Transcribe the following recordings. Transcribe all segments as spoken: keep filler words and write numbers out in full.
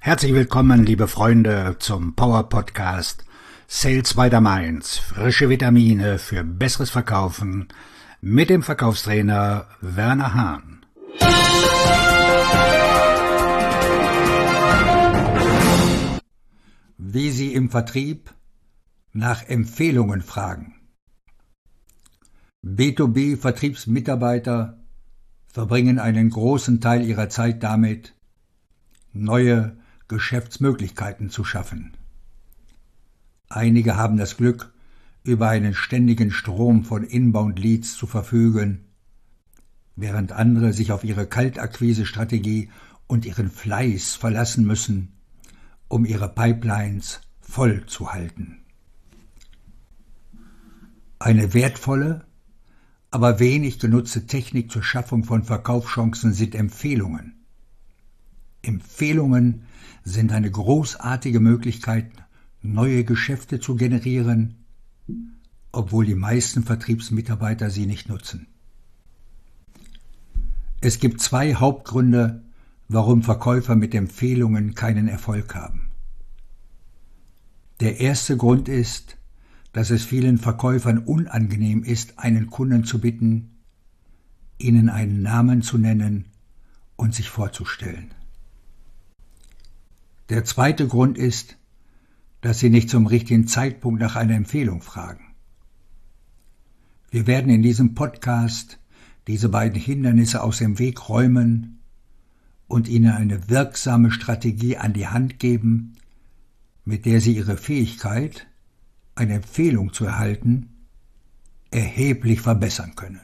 Herzlich willkommen, liebe Freunde, zum Power Podcast Sales by the Mainz. Frische Vitamine für besseres Verkaufen mit dem Verkaufstrainer Werner Hahn. Wie Sie im Vertrieb nach Empfehlungen fragen. B zwei B-Vertriebsmitarbeiter verbringen einen großen Teil ihrer Zeit damit, neue Geschäftsmöglichkeiten zu schaffen. Einige haben das Glück, über einen ständigen Strom von Inbound-Leads zu verfügen, während andere sich auf ihre Kaltakquise-Strategie und ihren Fleiß verlassen müssen, um ihre Pipelines voll zu halten. Eine wertvolle, aber wenig genutzte Technik zur Schaffung von Verkaufschancen sind Empfehlungen. Empfehlungen sind eine großartige Möglichkeit, neue Geschäfte zu generieren, obwohl die meisten Vertriebsmitarbeiter sie nicht nutzen. Es gibt zwei Hauptgründe, warum Verkäufer mit Empfehlungen keinen Erfolg haben. Der erste Grund ist, dass es vielen Verkäufern unangenehm ist, einen Kunden zu bitten, ihnen einen Namen zu nennen und sich vorzustellen. Der zweite Grund ist, dass Sie nicht zum richtigen Zeitpunkt nach einer Empfehlung fragen. Wir werden in diesem Podcast diese beiden Hindernisse aus dem Weg räumen und Ihnen eine wirksame Strategie an die Hand geben, mit der Sie Ihre Fähigkeit, eine Empfehlung zu erhalten, erheblich verbessern können.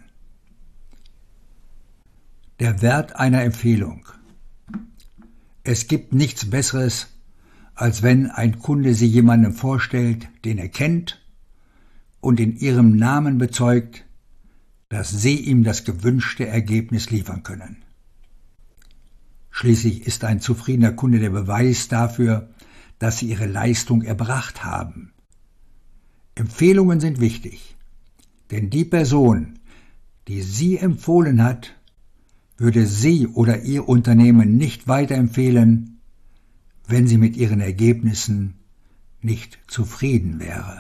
Der Wert einer Empfehlung. Es gibt nichts Besseres, als wenn ein Kunde Sie jemandem vorstellt, den er kennt, und in Ihrem Namen bezeugt, dass Sie ihm das gewünschte Ergebnis liefern können. Schließlich ist ein zufriedener Kunde der Beweis dafür, dass Sie Ihre Leistung erbracht haben. Empfehlungen sind wichtig, denn die Person, die Sie empfohlen hat, würde Sie oder Ihr Unternehmen nicht weiterempfehlen, wenn sie mit ihren Ergebnissen nicht zufrieden wäre.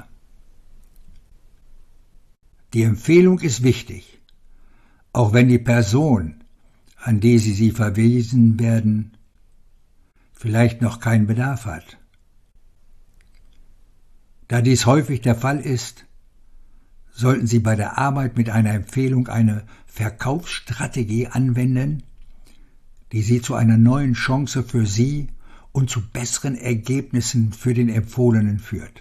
Die Empfehlung ist wichtig, auch wenn die Person, an die Sie sie verwiesen werden, vielleicht noch keinen Bedarf hat. Da dies häufig der Fall ist, sollten Sie bei der Arbeit mit einer Empfehlung eine Verkaufsstrategie anwenden, die Sie zu einer neuen Chance für Sie und zu besseren Ergebnissen für den Empfohlenen führt.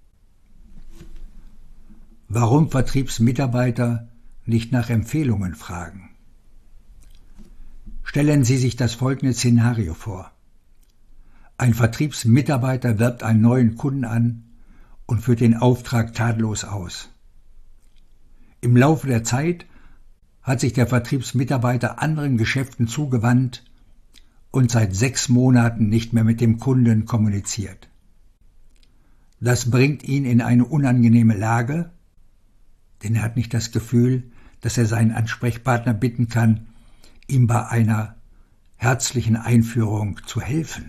Warum Vertriebsmitarbeiter nicht nach Empfehlungen fragen? Stellen Sie sich das folgende Szenario vor. Ein Vertriebsmitarbeiter wirbt einen neuen Kunden an und führt den Auftrag tadellos aus. Im Laufe der Zeit hat sich der Vertriebsmitarbeiter anderen Geschäften zugewandt und seit sechs Monaten nicht mehr mit dem Kunden kommuniziert. Das bringt ihn in eine unangenehme Lage, denn er hat nicht das Gefühl, dass er seinen Ansprechpartner bitten kann, ihm bei einer herzlichen Einführung zu helfen.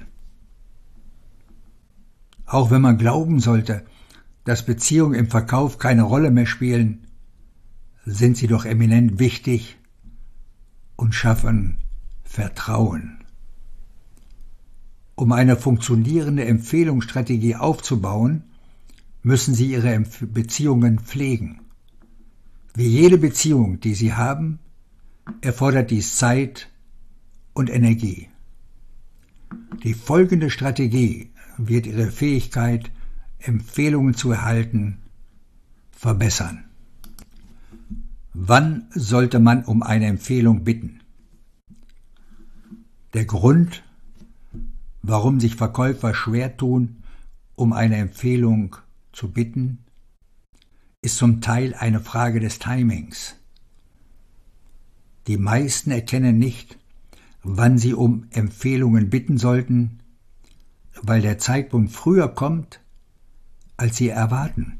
Auch wenn man glauben sollte, dass Beziehungen im Verkauf keine Rolle mehr spielen, sind sie doch eminent wichtig und schaffen Vertrauen. Um eine funktionierende Empfehlungsstrategie aufzubauen, müssen Sie Ihre Empf- Beziehungen pflegen. Wie jede Beziehung, die Sie haben, erfordert dies Zeit und Energie. Die folgende Strategie wird Ihre Fähigkeit, Empfehlungen zu erhalten, verbessern. Wann sollte man um eine Empfehlung bitten? Der Grund, warum sich Verkäufer schwer tun, um eine Empfehlung zu bitten, ist zum Teil eine Frage des Timings. Die meisten erkennen nicht, wann sie um Empfehlungen bitten sollten, weil der Zeitpunkt früher kommt, als sie erwarten.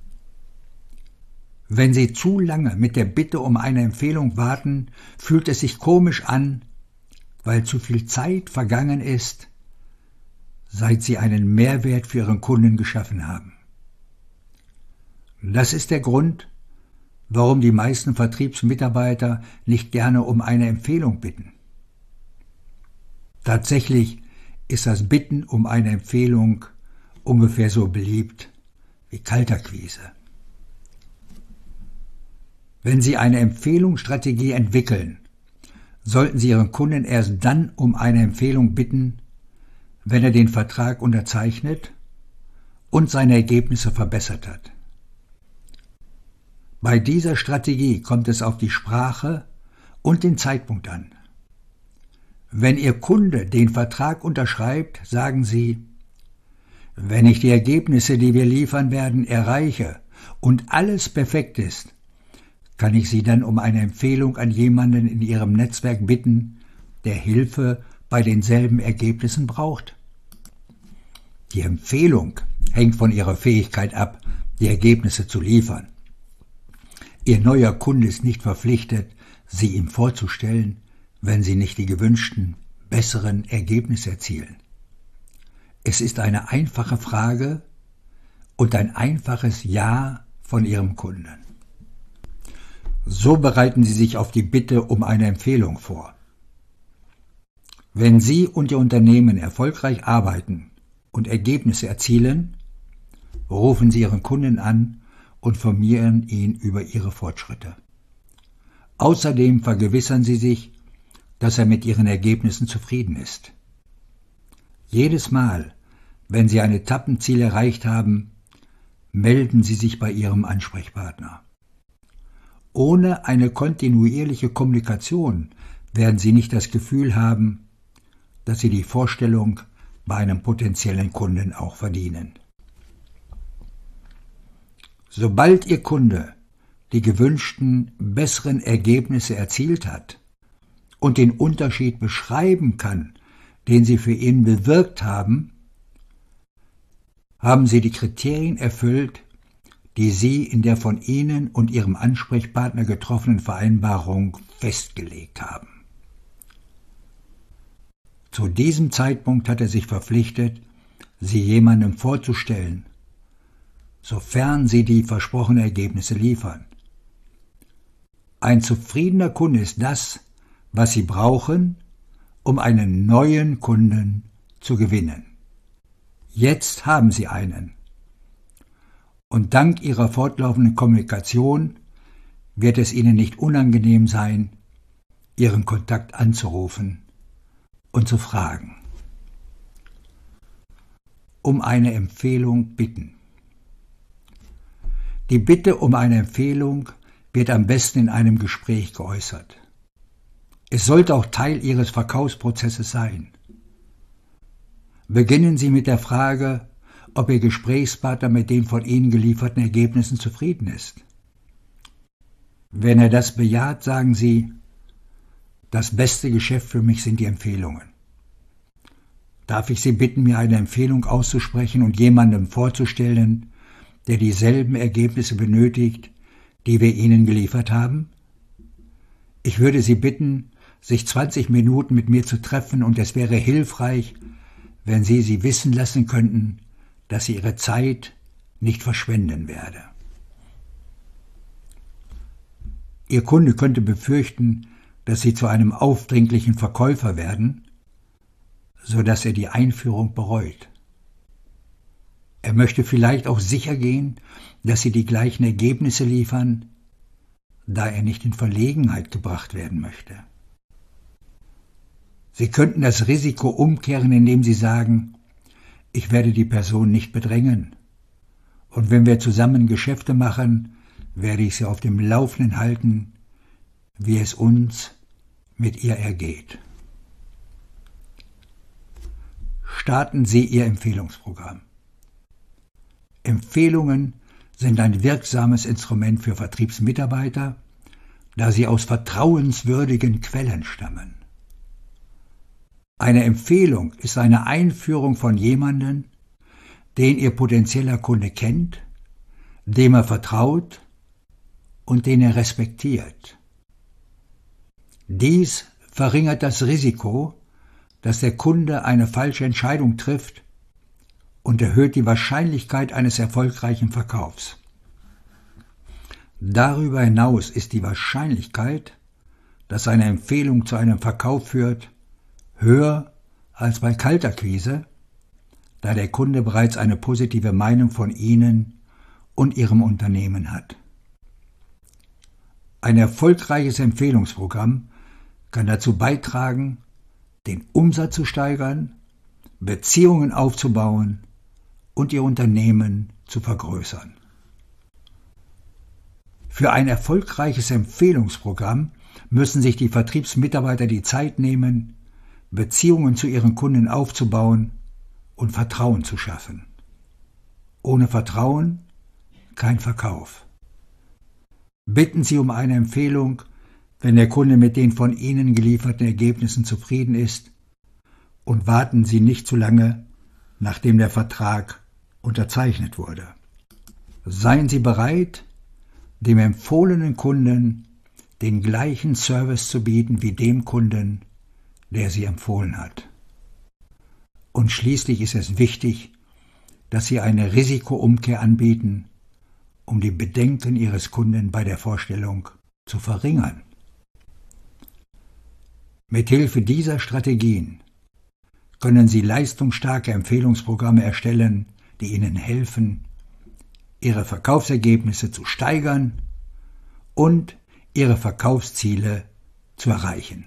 Wenn Sie zu lange mit der Bitte um eine Empfehlung warten, fühlt es sich komisch an, weil zu viel Zeit vergangen ist, seit Sie einen Mehrwert für Ihren Kunden geschaffen haben. Das ist der Grund, warum die meisten Vertriebsmitarbeiter nicht gerne um eine Empfehlung bitten. Tatsächlich ist das Bitten um eine Empfehlung ungefähr so beliebt wie Kaltakquise. Wenn Sie eine Empfehlungsstrategie entwickeln, sollten Sie Ihren Kunden erst dann um eine Empfehlung bitten, wenn er den Vertrag unterzeichnet und seine Ergebnisse verbessert hat. Bei dieser Strategie kommt es auf die Sprache und den Zeitpunkt an. Wenn Ihr Kunde den Vertrag unterschreibt, sagen Sie: Wenn ich die Ergebnisse, die wir liefern werden, erreiche und alles perfekt ist, kann ich Sie dann um eine Empfehlung an jemanden in Ihrem Netzwerk bitten, der Hilfe bei denselben Ergebnissen braucht. Die Empfehlung hängt von Ihrer Fähigkeit ab, die Ergebnisse zu liefern. Ihr neuer Kunde ist nicht verpflichtet, Sie ihm vorzustellen, wenn Sie nicht die gewünschten, besseren Ergebnisse erzielen. Es ist eine einfache Frage und ein einfaches Ja von Ihrem Kunden. So bereiten Sie sich auf die Bitte um eine Empfehlung vor. Wenn Sie und Ihr Unternehmen erfolgreich arbeiten und Ergebnisse erzielen, rufen Sie Ihren Kunden an und informieren ihn über Ihre Fortschritte. Außerdem vergewissern Sie sich, dass er mit Ihren Ergebnissen zufrieden ist. Jedes Mal, wenn Sie ein Etappenziel erreicht haben, melden Sie sich bei Ihrem Ansprechpartner. Ohne eine kontinuierliche Kommunikation werden Sie nicht das Gefühl haben, dass Sie die Vorstellung bei einem potenziellen Kunden auch verdienen. Sobald Ihr Kunde die gewünschten, besseren Ergebnisse erzielt hat und den Unterschied beschreiben kann, den Sie für ihn bewirkt haben, haben Sie die Kriterien erfüllt, die Sie in der von Ihnen und Ihrem Ansprechpartner getroffenen Vereinbarung festgelegt haben. Zu diesem Zeitpunkt hat er sich verpflichtet, Sie jemandem vorzustellen, sofern Sie die versprochenen Ergebnisse liefern. Ein zufriedener Kunde ist das, was Sie brauchen, um einen neuen Kunden zu gewinnen. Jetzt haben Sie einen. Und dank Ihrer fortlaufenden Kommunikation wird es Ihnen nicht unangenehm sein, Ihren Kontakt anzurufen und zu fragen. Um eine Empfehlung bitten. Die Bitte um eine Empfehlung wird am besten in einem Gespräch geäußert. Es sollte auch Teil Ihres Verkaufsprozesses sein. Beginnen Sie mit der Frage, ob Ihr Gesprächspartner mit den von Ihnen gelieferten Ergebnissen zufrieden ist. Wenn er das bejaht, sagen Sie: Das beste Geschäft für mich sind die Empfehlungen. Darf ich Sie bitten, mir eine Empfehlung auszusprechen und jemandem vorzustellen, der dieselben Ergebnisse benötigt, die wir Ihnen geliefert haben? Ich würde Sie bitten, sich zwanzig Minuten mit mir zu treffen, und es wäre hilfreich, wenn Sie sie wissen lassen könnten, dass sie ihre Zeit nicht verschwenden werde. Ihr Kunde könnte befürchten, dass Sie zu einem aufdringlichen Verkäufer werden, so dass er die Einführung bereut. Er möchte vielleicht auch sicher gehen, dass Sie die gleichen Ergebnisse liefern, da er nicht in Verlegenheit gebracht werden möchte. Sie könnten das Risiko umkehren, indem Sie sagen: Ich werde die Person nicht bedrängen, und wenn wir zusammen Geschäfte machen, werde ich Sie auf dem Laufenden halten, wie es uns mit ihr ergeht. Starten Sie Ihr Empfehlungsprogramm. Empfehlungen sind ein wirksames Instrument für Vertriebsmitarbeiter, da sie aus vertrauenswürdigen Quellen stammen. Eine Empfehlung ist eine Einführung von jemandem, den Ihr potenzieller Kunde kennt, dem er vertraut und den er respektiert. Dies verringert das Risiko, dass der Kunde eine falsche Entscheidung trifft und erhöht die Wahrscheinlichkeit eines erfolgreichen Verkaufs. Darüber hinaus ist die Wahrscheinlichkeit, dass eine Empfehlung zu einem Verkauf führt, höher als bei Kaltakquise, da der Kunde bereits eine positive Meinung von Ihnen und Ihrem Unternehmen hat. Ein erfolgreiches Empfehlungsprogramm kann dazu beitragen, den Umsatz zu steigern, Beziehungen aufzubauen und Ihr Unternehmen zu vergrößern. Für ein erfolgreiches Empfehlungsprogramm müssen sich die Vertriebsmitarbeiter die Zeit nehmen, Beziehungen zu ihren Kunden aufzubauen und Vertrauen zu schaffen. Ohne Vertrauen kein Verkauf. Bitten Sie um eine Empfehlung, wenn der Kunde mit den von Ihnen gelieferten Ergebnissen zufrieden ist, und warten Sie nicht zu lange, nachdem der Vertrag unterzeichnet wurde. Seien Sie bereit, dem empfohlenen Kunden den gleichen Service zu bieten wie dem Kunden, der Sie empfohlen hat. Und schließlich ist es wichtig, dass Sie eine Risikoumkehr anbieten, um die Bedenken Ihres Kunden bei der Vorstellung zu verringern. Mithilfe dieser Strategien können Sie leistungsstarke Empfehlungsprogramme erstellen, die Ihnen helfen, Ihre Verkaufsergebnisse zu steigern und Ihre Verkaufsziele zu erreichen.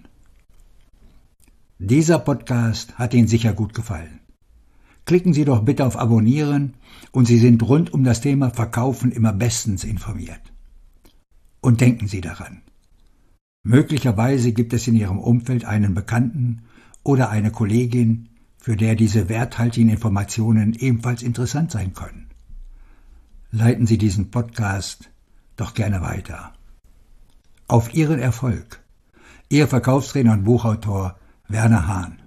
Dieser Podcast hat Ihnen sicher gut gefallen. Klicken Sie doch bitte auf Abonnieren und Sie sind rund um das Thema Verkaufen immer bestens informiert. Und denken Sie daran: Möglicherweise gibt es in Ihrem Umfeld einen Bekannten oder eine Kollegin, für der diese werthaltigen Informationen ebenfalls interessant sein können. Leiten Sie diesen Podcast doch gerne weiter. Auf Ihren Erfolg. Ihr Verkaufstrainer und Buchautor Werner Hahn.